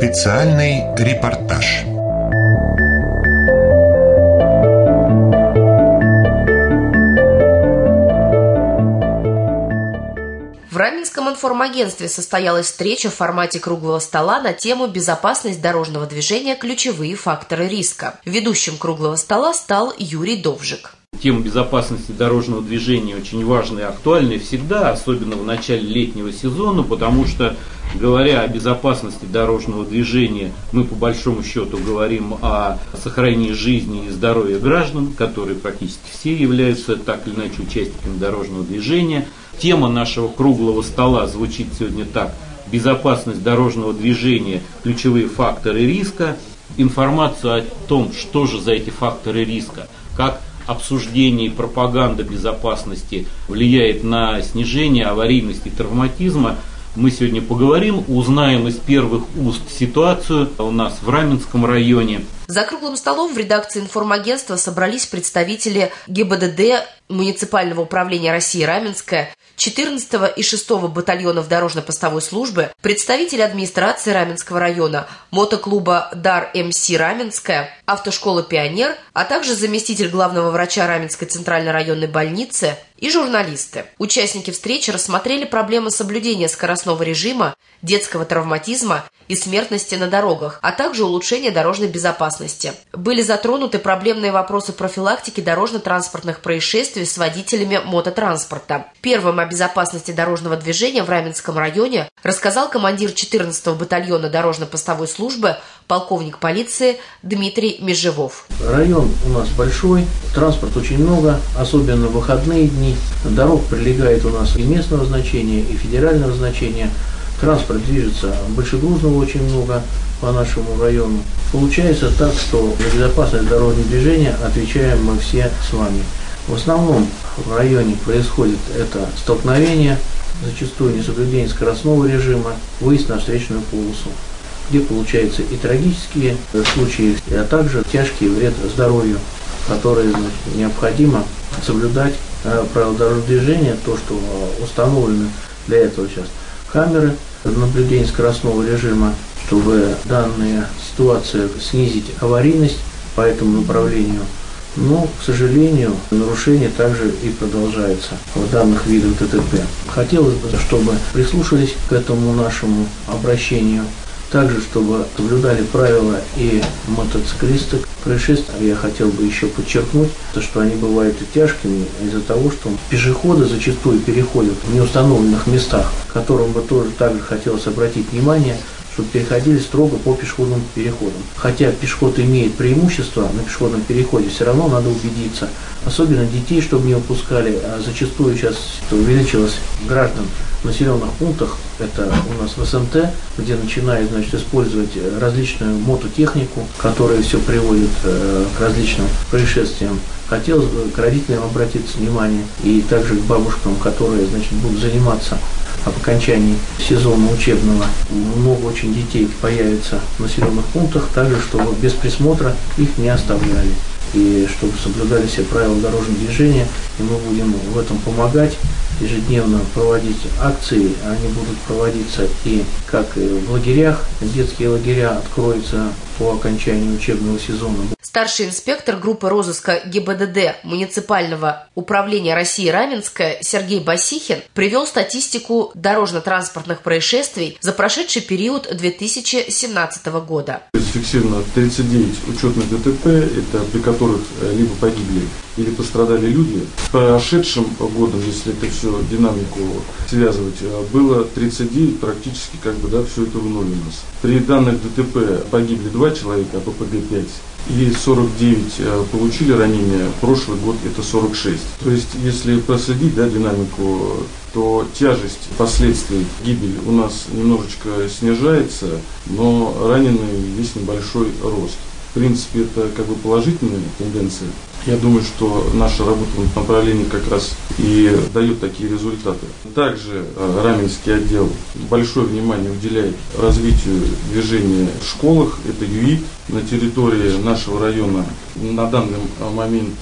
Специальный репортаж. В Раменском информагентстве состоялась встреча в формате круглого стола на тему «Безопасность дорожного движения. Ключевые факторы риска». Ведущим круглого стола стал Юрий Довжик. Тема безопасности дорожного движения очень важная и актуальная всегда, особенно в начале летнего сезона, потому что, говоря о безопасности дорожного движения, мы по большому счету говорим о сохранении жизни и здоровья граждан, которые практически все являются так или иначе участниками дорожного движения. Тема нашего круглого стола звучит сегодня так: безопасность дорожного движения, ключевые факторы риска. Информацию о том, что же за эти факторы риска, как обсуждение и пропаганда безопасности влияет на снижение аварийности и травматизма, мы сегодня поговорим, узнаем из первых уст ситуацию у нас в Раменском районе. За круглым столом в редакции информагентства собрались представители ГИБДД муниципального управления России Раменское, 14-го и 6-го батальонов дорожно-постовой службы, представители администрации Раменского района, мотоклуба «Дар МС Раменская», автошколы «Пионер», а также заместитель главного врача Раменской центральной районной больницы и журналисты. Участники встречи рассмотрели проблемы соблюдения скоростного режима, детского травматизма и смертности на дорогах, а также улучшения дорожной безопасности. Были затронуты проблемные вопросы профилактики дорожно-транспортных происшествий с водителями мототранспорта. Первым о безопасности дорожного движения в Раменском районе рассказал командир 14-го батальона дорожно-постовой службы, полковник полиции Дмитрий Межевов. Район у нас большой, транспорта очень много, особенно в выходные дни. Дорог прилегает у нас и местного значения, и федерального значения. Транспорт движется большегрузного очень много по нашему району. Получается так, что за безопасность дорожного движения отвечаем мы все с вами. В основном в районе происходит это столкновение, зачастую несоблюдение скоростного режима, выезд на встречную полосу, где получаются и трагические случаи, а также тяжкий вред здоровью, которые необходимо соблюдать правила дорожного движения, то, что установлены для этого сейчас камеры наблюдения скоростного режима, чтобы данная ситуация снизить аварийность по этому направлению. Но, к сожалению, нарушения также и продолжаются в данных видах ДТП. Хотелось бы, чтобы прислушались к этому нашему обращению. Также, чтобы соблюдали правила и мотоциклисты. Происшествия я хотел бы еще подчеркнуть, что они бывают и тяжкими из-за того, что пешеходы зачастую переходят в неустановленных местах, к которым бы тоже также хотелось обратить внимание, чтобы переходили строго по пешеходным переходам. Хотя пешеход имеет преимущество на пешеходном переходе, все равно надо убедиться. Особенно детей, чтобы не упускали. Зачастую сейчас увеличилось граждан в населенных пунктах, это у нас в СМТ, где начинают использовать различную мототехнику, которая все приводит к различным происшествиям. Хотелось бы к родителям обратиться внимание и также к бабушкам, которые будут заниматься по окончании сезона учебного. Много очень детей появится в населенных пунктах, также чтобы без присмотра их не оставляли. И чтобы соблюдали все правила дорожного движения, и мы будем в этом помогать, ежедневно проводить акции, они будут проводиться и как и в лагерях, детские лагеря откроются по окончании учебного сезона. Старший инспектор группы розыска ГИБДД муниципального управления России Раменское Сергей Басихин привел статистику дорожно-транспортных происшествий за прошедший период 2017 года. Зафиксировано 39 учетных ДТП, это при которых либо погибли или пострадали люди. Прошедшим годом, если это все динамику связывать, было 39, практически все это в ноль у нас. При данных ДТП погибли 2 человека, а ППГ 5. И 49 получили ранения, прошлый год это 46. То есть, если проследить динамику, то тяжесть последствий гибели у нас немножечко снижается, но раненые есть небольшой рост. В принципе, это положительная тенденция. Я думаю, что наша работа в этом направлении как раз и дает такие результаты. Также Раменский отдел большое внимание уделяет развитию движения в школах. Это ЮИ. На территории нашего района на данный момент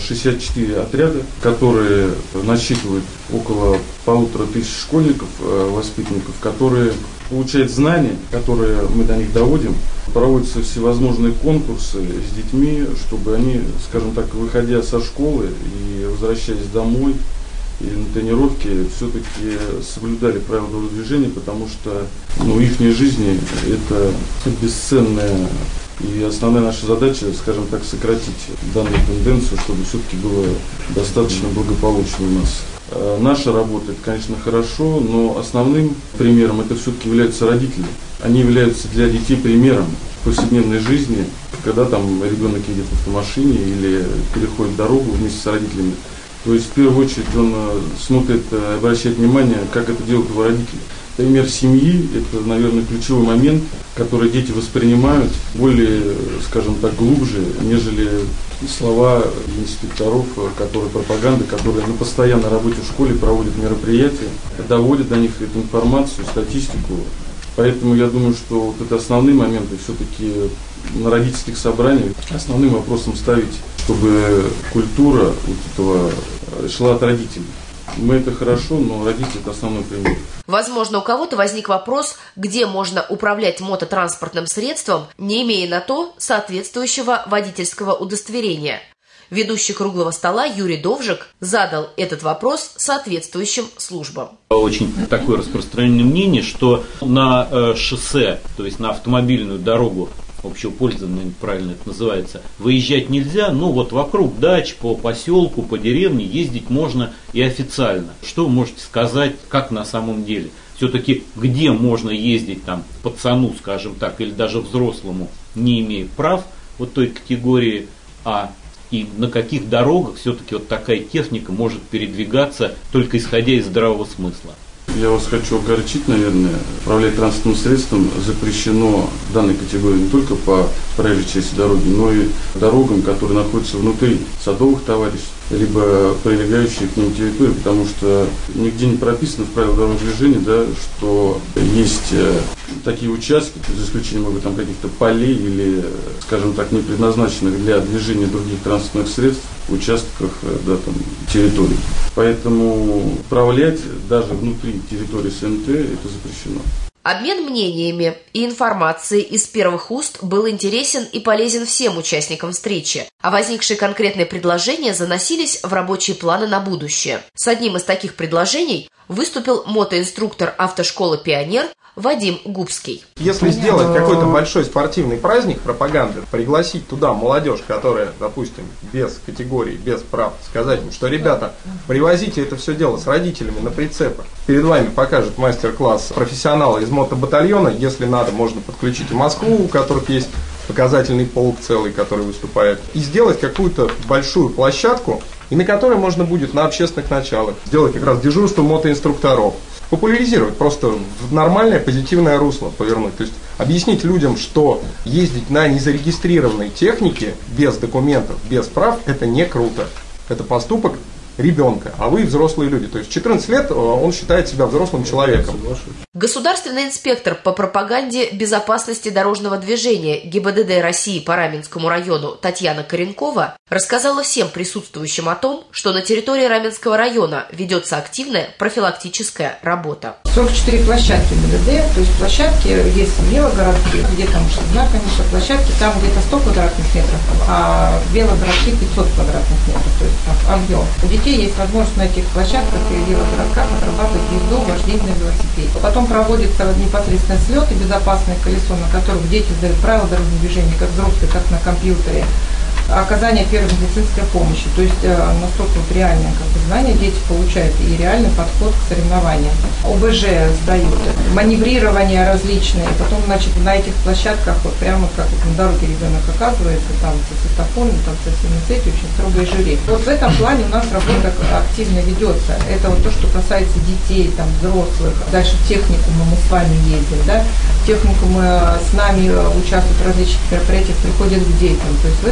64 отряда, которые насчитывают около 1500 школьников, воспитанников, которые получают знания, которые мы до них доводим. Проводятся всевозможные конкурсы с детьми, чтобы они, скажем так, выходя со школы и возвращаясь домой и на тренировке, все-таки соблюдали правила дорожного движения, потому что их жизни это бесценная. И основная наша задача, скажем так, сократить данную тенденцию, чтобы все-таки было достаточно благополучно у нас. Наша работа, это, конечно, хорошо, но основным примером это все-таки являются родители. Они являются для детей примером повседневной жизни, когда там ребенок едет в автомашине или переходит дорогу вместе с родителями. То есть, в первую очередь, он смотрит, обращает внимание, как это делают его родители. Пример семьи – это, наверное, ключевой момент, который дети воспринимают более, скажем так, глубже, нежели слова инспекторов, пропаганды, которые на постоянной работе в школе проводят мероприятия, доводят до них эту информацию, статистику. Поэтому я думаю, что вот это основные моменты все-таки на родительских собраниях основным вопросом ставить, чтобы культура вот этого шла от родителей. Мы это хорошо, но родители – это основной пример. Возможно, у кого-то возник вопрос, где можно управлять мототранспортным средством, не имея на то соответствующего водительского удостоверения. Ведущий круглого стола Юрий Довжик задал этот вопрос соответствующим службам. Очень такое распространенное мнение, что на шоссе, то есть на автомобильную дорогу общего пользования, правильно это называется, выезжать нельзя, но вот вокруг дач, по поселку, по деревне ездить можно и официально. Что вы можете сказать, как на самом деле? Все-таки где можно ездить там пацану, скажем так, или даже взрослому, не имея прав вот той категории А, и на каких дорогах все-таки вот такая техника может передвигаться только исходя из здравого смысла? Я вас хочу огорчить, наверное, управлять транспортным средством запрещено данной категории не только по проезжей части дороги, но и дорогам, которые находятся внутри садовых товариществ, либо прилегающие к ним территории, потому что нигде не прописано в правилах дорожного движения, да, что есть такие участки, за исключением, может быть, там каких-то полей или, скажем так, не предназначенных для движения других транспортных средств, участках, да, там, территорий. Поэтому управлять даже внутри территории СНТ это запрещено. Обмен мнениями и информацией из первых уст был интересен и полезен всем участникам встречи, а возникшие конкретные предложения заносились в рабочие планы на будущее. С одним из таких предложений выступил мотоинструктор автошколы «Пионер» Вадим Губский. Если сделать какой-то большой спортивный праздник пропаганды, пригласить туда молодежь, которая, допустим, без категорий, без прав, сказать им, что, ребята, привозите это все дело с родителями на прицепах. Перед вами покажет мастер-класс профессионала из мотобатальона. Если надо, можно подключить и Москву, у которых есть показательный полк целый, который выступает. И сделать какую-то большую площадку, и на которой можно будет на общественных началах сделать как раз дежурство мотоинструкторов. Популяризировать, просто в нормальное позитивное русло повернуть. То есть объяснить людям, что ездить на незарегистрированной технике без документов, без прав, это не круто. Это поступок ребенка, а вы взрослые люди. То есть в 14 лет он считает себя взрослым человеком. Государственный инспектор по пропаганде безопасности дорожного движения ГИБДД России по Раменскому району Татьяна Коренкова рассказала всем присутствующим о том, что на территории Раменского района ведется активная профилактическая работа. 44 площадки ГИБДД, то есть площадки есть велогородки, где там знаками, что площадки там где-то 100 квадратных метров, а велогородки 500 квадратных метров, то есть объем. У детей есть возможность на этих площадках и велогородках отрабатывать езду, вождение на велосипеде. Потом проводится непосредственно слет и безопасное колесо, на котором дети сдают правила дорожного движения, как взрослые, как на компьютере. Оказание первой медицинской помощи, то есть настолько вот реальное знание дети получают и реальный подход к соревнованиям. ОБЖ сдают, маневрирование различные, потом, значит, на этих площадках вот прямо как вот на дороге ребенок оказывается, там со светофором, там со всеми этими очень строгое жюри. Вот в этом плане у нас работа активно ведется. Это вот то, что касается детей, там, взрослых. Дальше в техникумы мы с вами ездим, да, в техникумы с нами участвуют в различных мероприятиях, приходят к детям. То есть в этом плане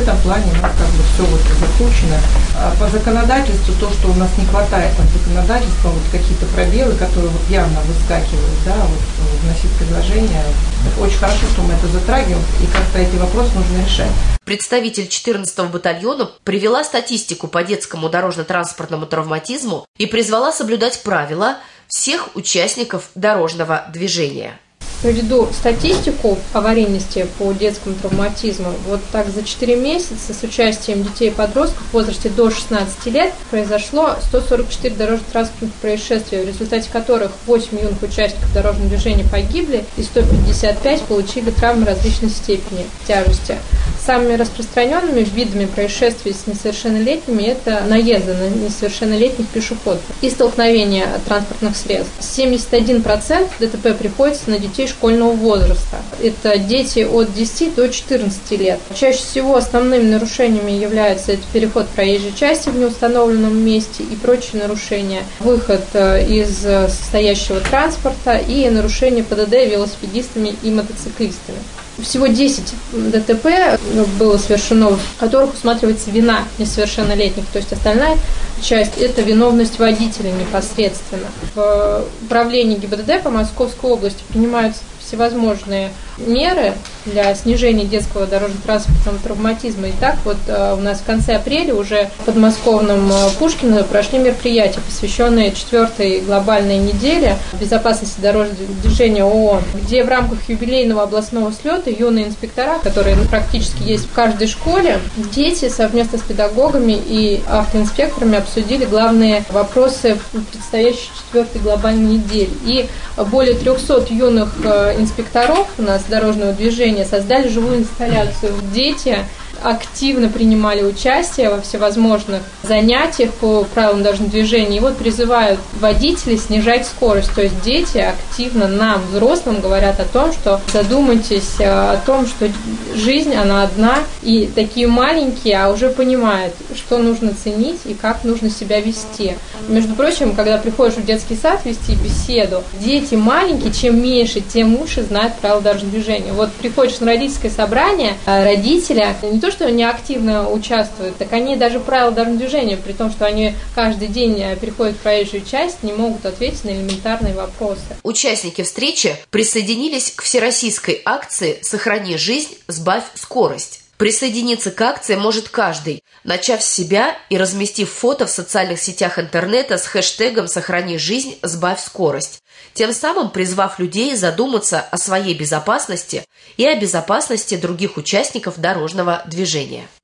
образования у нас как бы все вот закручено. А по законодательству, то, что у нас не хватает там законодательства, вот какие-то пробелы, которые вот явно выскакивают, да, вот вносить предложения. Очень хорошо, что мы это затрагиваем, и как-то эти вопросы нужно решать. Представитель 14-го батальона привела статистику по детскому дорожно-транспортному травматизму и призвала соблюдать правила всех участников дорожного движения. Приведу статистику аварийности по детскому травматизму. Вот так за 4 месяца с участием детей и подростков в возрасте до 16 лет произошло 144 дорожно-транспортных происшествия, в результате которых 8 юных участников дорожного движения погибли и 155 получили травмы различной степени тяжести. Самыми распространенными видами происшествий с несовершеннолетними это наезды на несовершеннолетних пешеходов и столкновения транспортных средств. 71% ДТП приходится на детей школьного возраста. Это дети от 10 до 14 лет. Чаще всего основными нарушениями являются это переход проезжей части в неустановленном месте и прочие нарушения, выход из стоящего транспорта и нарушение ПДД велосипедистами и мотоциклистами. Всего 10 ДТП было совершено, в которых усматривается вина несовершеннолетних, то есть остальная часть – это виновность водителя непосредственно. В управлении ГИБДД по Московской области принимаются всевозможные меры для снижения детского дорожно-транспортного травматизма. И так вот у нас в конце апреля уже в подмосковном Пушкино прошли мероприятия, посвященные 4-й глобальной неделе безопасности дорожного движения ООН, где в рамках юбилейного областного слета юные инспектора, которые практически есть в каждой школе, дети совместно с педагогами и автоинспекторами обсудили главные вопросы предстоящей 4-й глобальной недели. И более 300 юных инспекторов у нас дорожного движения создали живую инсталляцию. Дети активно принимали участие во всевозможных занятиях по правилам дорожного движения. И вот призывают водителей снижать скорость. То есть дети активно нам, взрослым, говорят о том, что задумайтесь о том, что жизнь, она одна, и такие маленькие, а уже понимают, что нужно ценить и как нужно себя вести. Между прочим, когда приходишь в детский сад вести беседу, дети маленькие, чем меньше, тем лучше знают правила дорожного движения. Вот приходишь на родительское собрание, родители не то что не активно участвуют, так они даже правила дорожного движения, при том, что они каждый день переходят в проезжую часть, не могут ответить на элементарные вопросы. Участники встречи присоединились к всероссийской акции «Сохрани жизнь, сбавь скорость». Присоединиться к акции может каждый, начав с себя и разместив фото в социальных сетях интернета с хэштегом «Сохрани жизнь, сбавь скорость», тем самым призвав людей задуматься о своей безопасности и о безопасности других участников дорожного движения.